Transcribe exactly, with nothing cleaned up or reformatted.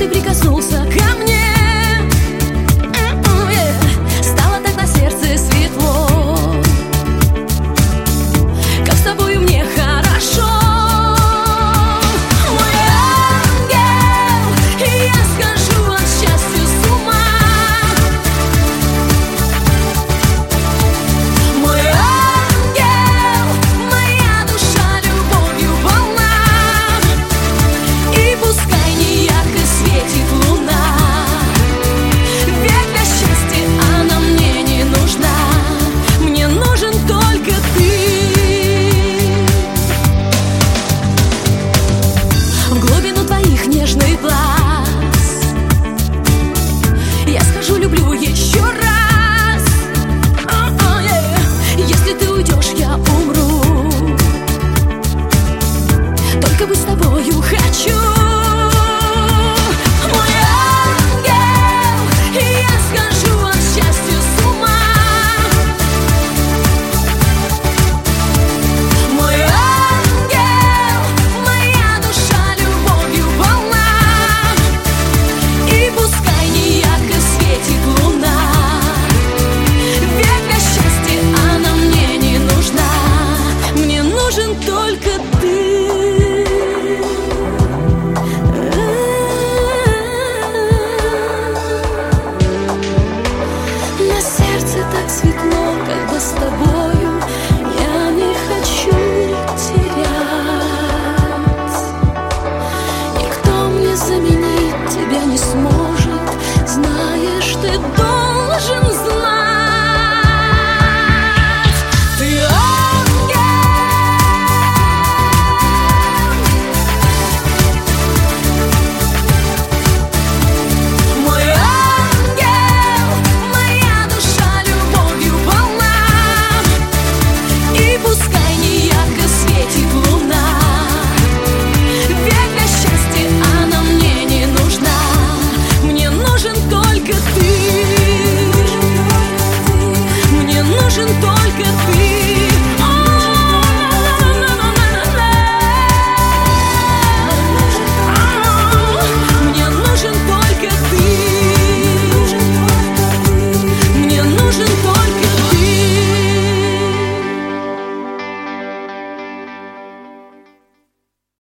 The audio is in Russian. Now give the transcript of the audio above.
ты прикоснулся ко мне, стало так на сердце светло. Как с тобою мне хорошо. Мой ангел, и я схожу от счастья с ума. Мой ангел, моя душа любовью полна. И пускай неярко светит луна, ведь для счастья она мне не нужна. Мне нужен только ты. В глубину твоих нежных глаз я скажу люблю еще раз. О-о, yeah. Если ты уйдешь, я умру. Только быть с тобою хочу. Мой ангел, и я схожу от счастья с ума. Мой ангел, моя душа любовью полна. И пускай неярко светит луна, ведь для счастья она мне не нужна. Мне нужен только ты. На сердце так светло, когда с тобою. Я не хочу терять. Никто мне заменить тебя не сможет. Знаешь, ты